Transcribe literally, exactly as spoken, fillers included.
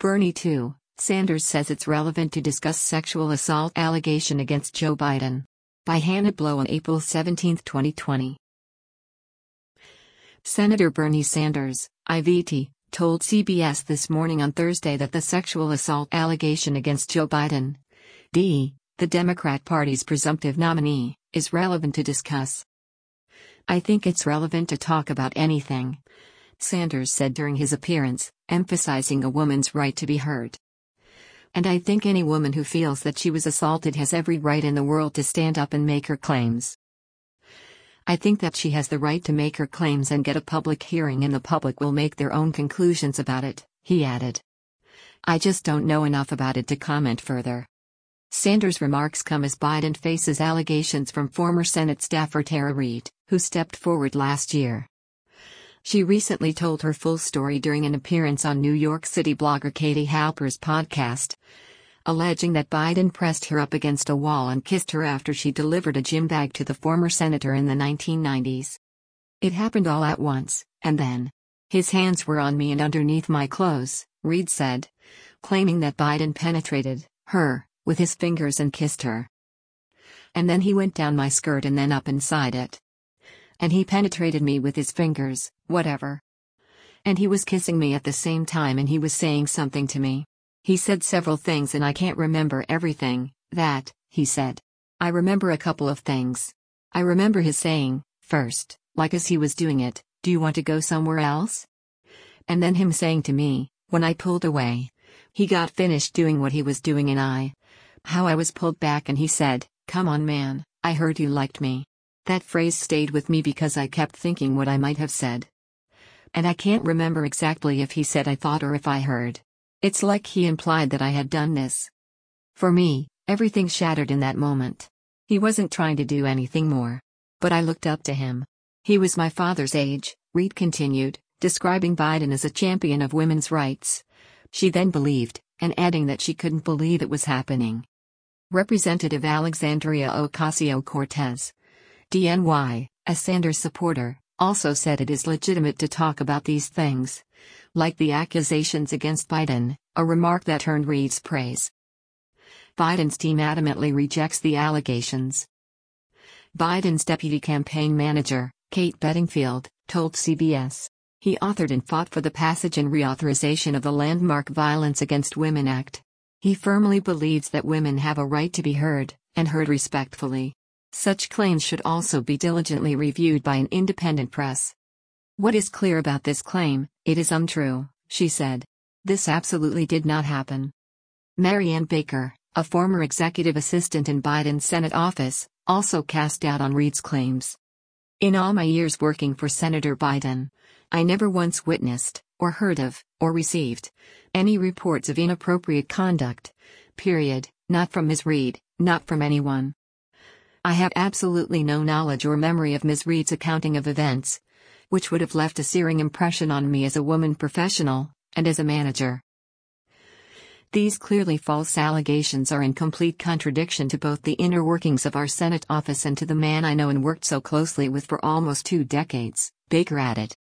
Bernie two, Sanders says it's relevant to discuss sexual assault allegation against Joe Biden. By Hannah Blow on April seventeenth, twenty twenty. Senator Bernie Sanders, I V T, told C B S This Morning on Thursday that the sexual assault allegation against Joe Biden, D, the Democrat Party's presumptive nominee, is relevant to discuss. I think it's relevant to talk about anything, Sanders said during his appearance, emphasizing a woman's right to be heard. And I think any woman who feels that she was assaulted has every right in the world to stand up and make her claims. I think that she has the right to make her claims and get a public hearing, and the public will make their own conclusions about it, he added. I just don't know enough about it to comment further. Sanders' remarks come as Biden faces allegations from former Senate staffer Tara Reade, who stepped forward last year. She recently told her full story during an appearance on New York City blogger Katie Halper's podcast, alleging that Biden pressed her up against a wall and kissed her after she delivered a gym bag to the former senator in the nineteen nineties. It happened all at once, and then, his hands were on me and underneath my clothes, Reade said, claiming that Biden penetrated her with his fingers and kissed her. And then he went down my skirt and then up inside it. And he penetrated me with his fingers, whatever. And he was kissing me at the same time, and he was saying something to me. He said several things and I can't remember everything, that, he said. I remember a couple of things. I remember his saying, first, like as he was doing it, do you want to go somewhere else? And then him saying to me, when I pulled away, he got finished doing what he was doing and I, how I was pulled back, and he said, come on man, I heard you liked me. That phrase stayed with me because I kept thinking what I might have said. And I can't remember exactly if he said I thought or if I heard. It's like he implied that I had done this. For me, everything shattered in that moment. He wasn't trying to do anything more. But I looked up to him. He was my father's age, Reade continued, describing Biden as a champion of women's rights. She then believed, and adding that she couldn't believe it was happening. Representative Alexandria Ocasio-Cortez, D N Y, a Sanders supporter, also said it is legitimate to talk about these things, like the accusations against Biden, a remark that earned Reade's praise. Biden's team adamantly rejects the allegations. Biden's deputy campaign manager, Kate Bedingfield, told C B S. He authored and fought for the passage and reauthorization of the landmark Violence Against Women Act. He firmly believes that women have a right to be heard, and heard respectfully. Such claims should also be diligently reviewed by an independent press. What is clear about this claim, it is untrue, she said. This absolutely did not happen. Marianne Baker, a former executive assistant in Biden's Senate office, also cast doubt on Reade's claims. In all my years working for Senator Biden, I never once witnessed, or heard of, or received, any reports of inappropriate conduct. Period, not from Miz Reade, not from anyone. I have absolutely no knowledge or memory of Miz Reade's accounting of events, which would have left a searing impression on me as a woman professional, and as a manager. These clearly false allegations are in complete contradiction to both the inner workings of our Senate office and to the man I know and worked so closely with for almost two decades, Baker added.